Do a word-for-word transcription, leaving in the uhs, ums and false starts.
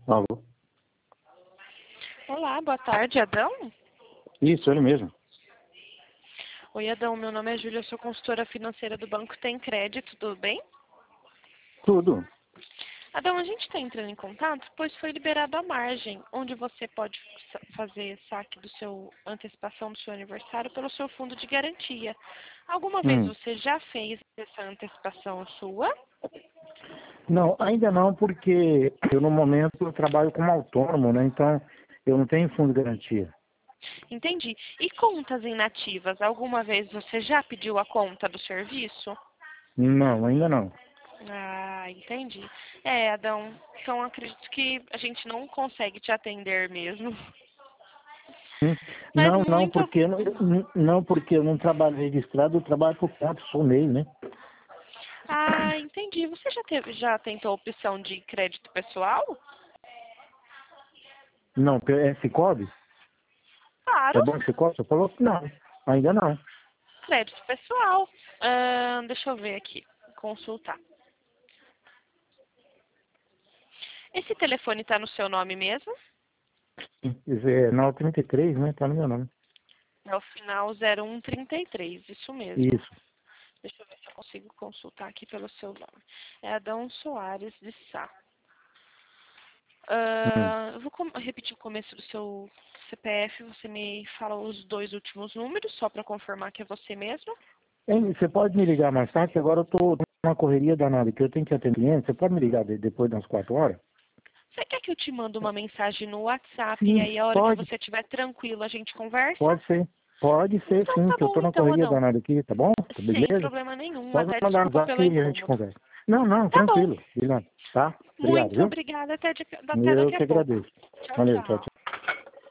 Alô? Olá, boa tarde, Adão? Isso, ele mesmo. Oi, Adão, meu nome é Júlia, eu sou consultora financeira do Banco Tem Crédito, tudo bem? Tudo. Adão, a gente está entrando em contato, pois foi liberada a margem, onde você pode sa- fazer saque do seu antecipação do seu aniversário pelo seu fundo de garantia. Alguma vez Hum. você já fez essa antecipação sua? Não, ainda não, porque eu no momento eu trabalho como autônomo, né? Então eu não tenho fundo de garantia. Entendi. E contas inativas, alguma vez você já pediu a conta do serviço? Não, ainda não. Ah, entendi. É, Adão, então acredito que a gente não consegue te atender mesmo. Hum. Mas Não, não, muito. porque eu não, não, porque eu não trabalho registrado, eu trabalho por conta, sou MEI, né? Ah, entendi. Você já teve, já tentou a opção de crédito pessoal? Não, é Cicobi? Claro, É bom Cicobi? Você falou que não, ainda não. crédito pessoal. Ah, deixa eu ver aqui, consultar. Esse telefone está no seu nome mesmo? É nove trinta e três, né? Tá no meu nome. É o final zero um trinta e três, isso mesmo. Isso. Deixa eu ver se eu consigo consultar aqui pelo seu nome. É Adão Soares de Sá. Hum. Ah, eu vou com- repetir o começo do seu C P F, você me fala os dois últimos números, só para confirmar que é você mesmo. Hein, você pode me ligar mais tarde, que agora eu tô numa correria danada, que eu tenho que atender cliente. Você pode me ligar de- depois das quatro horas? Você quer que eu te mando uma mensagem no WhatsApp e Sim, aí a hora que pode, você estiver tranquilo a gente conversa? pode ser. Pode ser Então sim, tá que eu bom tô numa então, correria Adão. danada aqui, tá bom? Tá Sem beleza? problema nenhum, Pode até mandar no desculpa zap pelo e a gente incômodo. conversa. Não, não, Tá bom. tranquilo, Guilherme. Tá? Obrigado, Muito viu? obrigada, até, de- até Eu daqui a que pouco. agradeço. Tchau, Valeu, tchau, tchau. tchau.